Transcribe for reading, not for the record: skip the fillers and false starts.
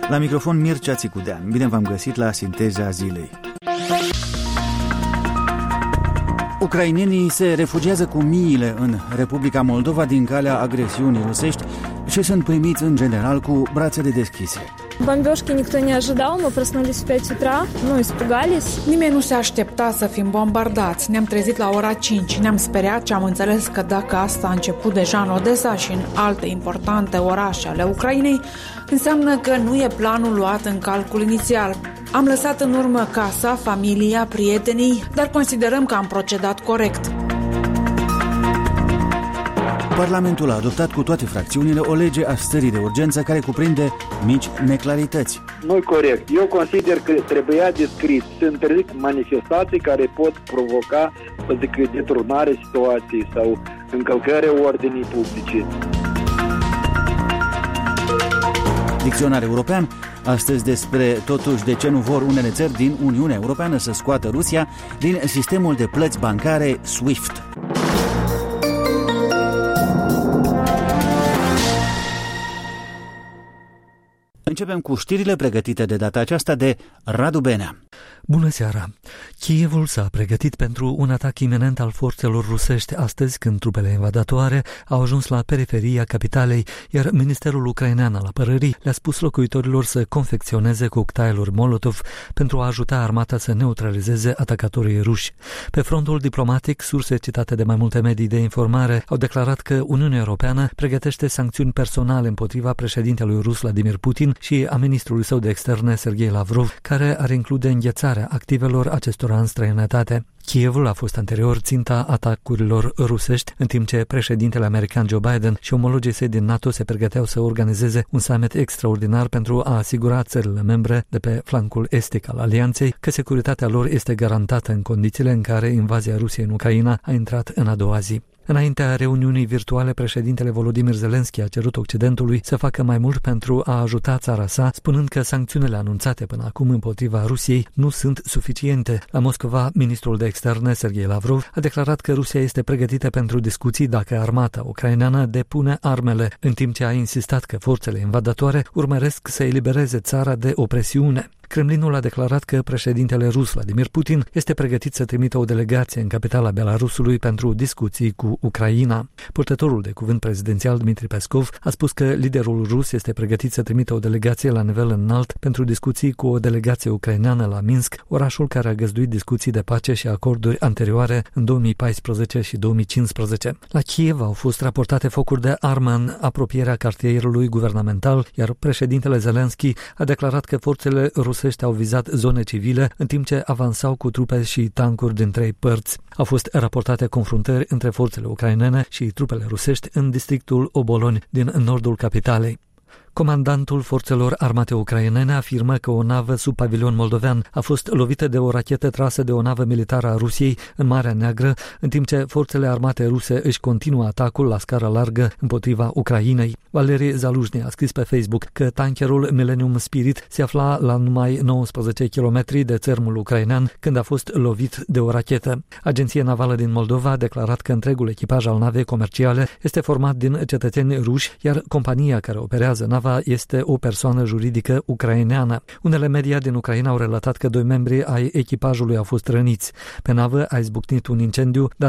La microfon Mircea Țicudean. Bine v-am găsit la Sinteza Zilei. Ucrainenii se refugiază cu miile în Republica Moldova din calea agresiunii rusești și sunt primiți în general cu brațele deschise. Бомбежки никто не ожидал, мы проснулись в 5 утра, испугались. Nimeni nu se aștepta să fim bombardați. Ne-am trezit la ora 5, ne-am speriat și am înțeles că dacă asta a început deja în Odessa și în alte importante orașe ale Ucrainei, înseamnă că nu e planul luat în calcul inițial. Am lăsat în urmă casa, familia, prietenii, dar considerăm că am procedat corect. Parlamentul a adoptat cu toate fracțiunile o lege a stării de urgență care cuprinde mici neclarități. Nu corect. Eu consider că trebuia descris. Se interzic manifestații care pot provoca, deturnarea situației sau încălcarea ordinii publice. Dicționar european, astăzi despre totuși de ce nu vor unele țări din Uniunea Europeană să scoată Rusia din sistemul de plăți bancare SWIFT. Începem cu știrile pregătite de data aceasta de Radu Benea. Bună seara! Kievul s-a pregătit pentru un atac iminent al forțelor rusești astăzi când trupele invadatoare au ajuns la periferia capitalei, iar Ministerul Ucrainean al Apărării le-a spus locuitorilor să confecționeze cocktailuri Molotov pentru a ajuta armata să neutralizeze atacatorii ruși. Pe frontul diplomatic, surse citate de mai multe medii de informare au declarat că Uniunea Europeană pregătește sancțiuni personale împotriva președintelui rus Vladimir Putin și a ministrului său de externe Sergei Lavrov, care ar include înghețarea activelor acestora în străinătate. Kievul a fost anterior ținta atacurilor rusești, în timp ce președintele american Joe Biden și omologii săi din NATO se pregăteau să organizeze un summit extraordinar pentru a asigura țările membre de pe flancul estic al alianței că securitatea lor este garantată în condițiile în care invazia Rusiei în Ucraina a intrat în a doua zi. Înaintea reuniunii virtuale, președintele Volodymyr Zelensky a cerut Occidentului să facă mai mult pentru a ajuta țara sa, spunând că sancțiunile anunțate până acum împotriva Rusiei nu sunt suficiente. La Moscova, ministrul de externe Sergei Lavrov a declarat că Rusia este pregătită pentru discuții dacă armata ucraineană depune armele, în timp ce a insistat că forțele invadatoare urmăresc să elibereze țara de opresiune. Kremlinul a declarat că președintele rus Vladimir Putin este pregătit să trimită o delegație în capitala Belarusului pentru discuții cu Ucraina. Purtătorul de cuvânt prezidențial Dmitri Peskov a spus că liderul rus este pregătit să trimită o delegație la nivel înalt pentru discuții cu o delegație ucraineană la Minsk, orașul care a găzduit discuții de pace și acorduri anterioare în 2014 și 2015. La Kiev au fost raportate focuri de armă în apropierea cartierului guvernamental, iar președintele Zelensky a declarat că forțele rusești au vizat zone civile, în timp ce avansau cu trupe și tancuri din 3 părți. Au fost raportate confruntări între forțele ucrainene și trupele rusești în districtul Oboloni din nordul capitalei. Comandantul forțelor armate ucrainene afirmă că o navă sub pavilion moldovean a fost lovită de o rachetă trasă de o navă militară a Rusiei în Marea Neagră, în timp ce forțele armate ruse își continuă atacul la scară largă împotriva Ucrainei. Valery Zaluzhny a scris pe Facebook că tankerul Millennium Spirit se afla la numai 19 km de țărmul ucrainean când a fost lovit de o rachetă. Agenția Navală din Moldova a declarat că întregul echipaj al navei comerciale este format din cetățeni ruși, iar compania care operează nava este o persoană juridică ucraineană. Unele media din Ucraina au relatat că 2 membri ai echipajului au fost răniți. Pe navă a izbucnit un incendiu, dar